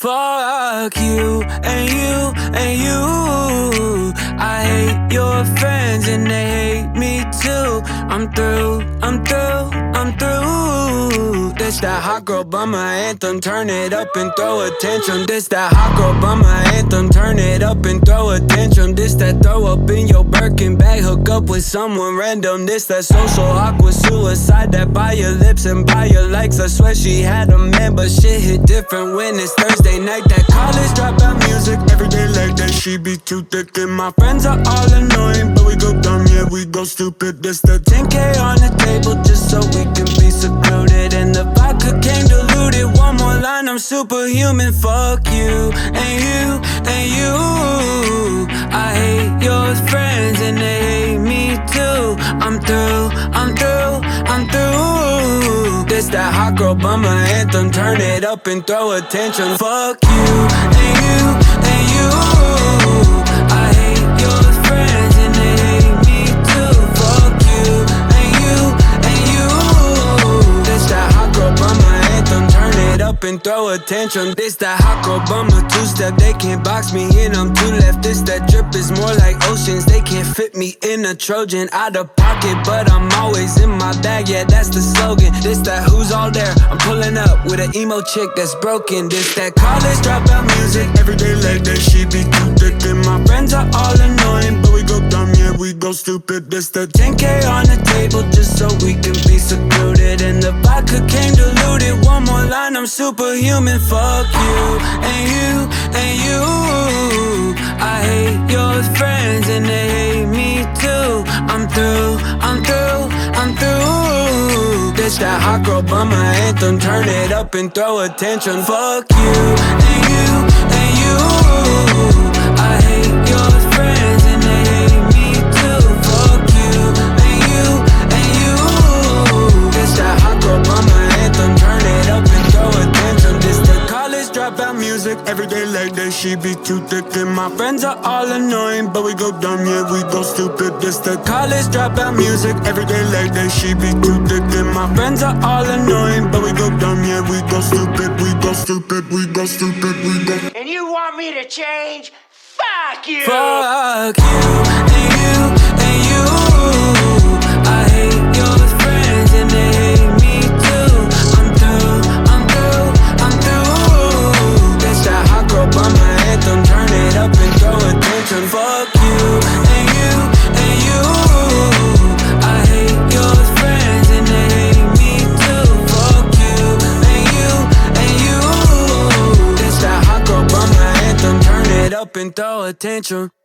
Fuck you and you and you. I hate your friends and they hate me too. I'm through, I'm through, I'm through. This that hot girl bummer anthem, turn it up and throw a tantrum. This that hot girl bummer anthem, turn it up and throw a tantrum. This that throw up in your Birkin bag, hook up with someone random. This that social awkward suicide that buy your lips and buy your likes. I swear she had a man, but shit hit different when it's Thursday night. That college dropout music, every day like that. She be too thick and my friends are all annoying, but we go dumb, yeah, we go stupid. This the 10K on the table just so we can be secluded, and the vodka came diluted. One more line, I'm superhuman. Fuck you and you and you. I hate your friends and they hate me too. I'm through, I'm through, I'm through. This that hot girl bummer anthem, turn it up and throw a tantrum. Fuck you and you and you. I hate your friends and they hate me too. Fuck you and you and you. This that hot girl bummer anthem, turn it up and throw a tantrum. This that hot girl bummer two-step, they can't box me in, I'm too left. This that drip is more like oceans, they can't fit me in a Trojan. Out of pocket, but I'm always in my bag, yeah, that's the slogan. This that who's all there, I'm pulling up with an emo chick that's broken. This that college dropout music, every day like that. She be too thick and my friends are all annoying, but we go dumb, yeah, we go stupid. This the 10K on the table just so we can be secluded, and the vodka came diluted. One more line, I'm superhuman. Fuck you and you and you. I hate your friends and they hate me too. I'm through, I'm through, I'm through. This that hot girl bummer anthem, turn it up and throw a tantrum. Fuck you and you and you. I hate your friends and they hate me too. Fuck you and you and you. This that hot girl bummer anthem, turn it up and throw a tantrum. This the college dropout music, every day like that. She be too thick and my friends are all annoying, but we go dumb, yeah, we go stupid. This the college dropout music, every day like that. She be too thick and my friends are all annoying, but we go dumb, yeah, we go stupid. We go stupid, we go stupid, we go. And you want me to change? Fuck you! Fuck you and you and you. I hate your friends and they hate me too. I'm through, I'm through, I'm through. This that hot girl bummer anthem, turn it up and throw a tantrum. Fuck you and you and you. I hate your friends and they hate me too. Fuck you and you and you. This that hot girl bummer anthem, turn it up and throw a tantrum.